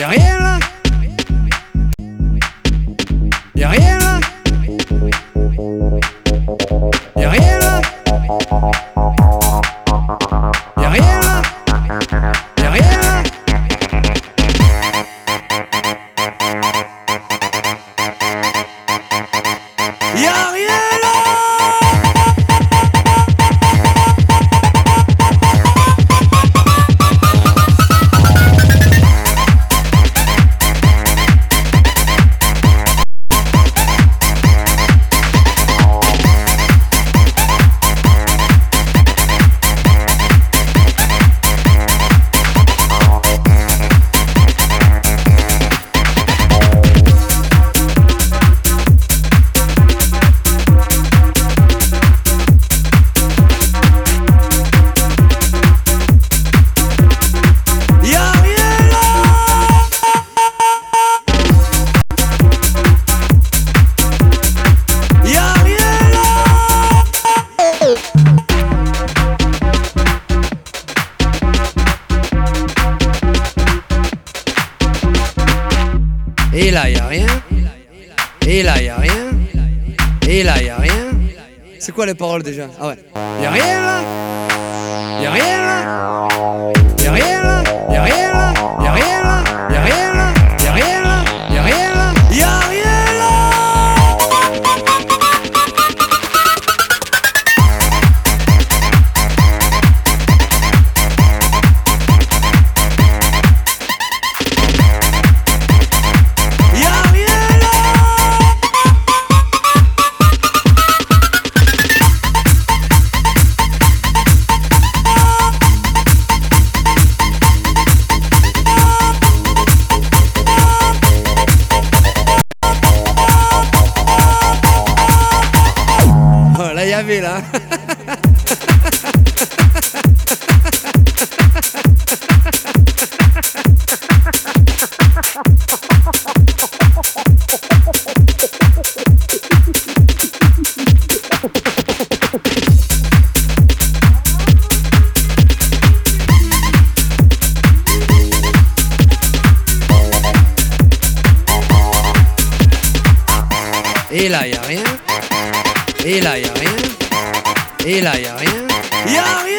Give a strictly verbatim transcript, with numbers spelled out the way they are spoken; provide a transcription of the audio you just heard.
Y'a rien là. Y'a rien là. Y'a rien là. Y'a rien là. Y'a rien là. Y'a rien là. Et là y'a rien. Et là y'a rien. Et là y'a rien. C'est quoi les paroles déjà? Ah ouais. Y'a rien là. Y'a rien là. Y'a rien là. Y'a rien là. Y'a rien là. Y'a rien là. Y'a rien là. Y'a rien là. Y'a rien là. Là il y avait là. Et là y'a rien. Et là y'a rien. Et là y'a rien. Y'a rien.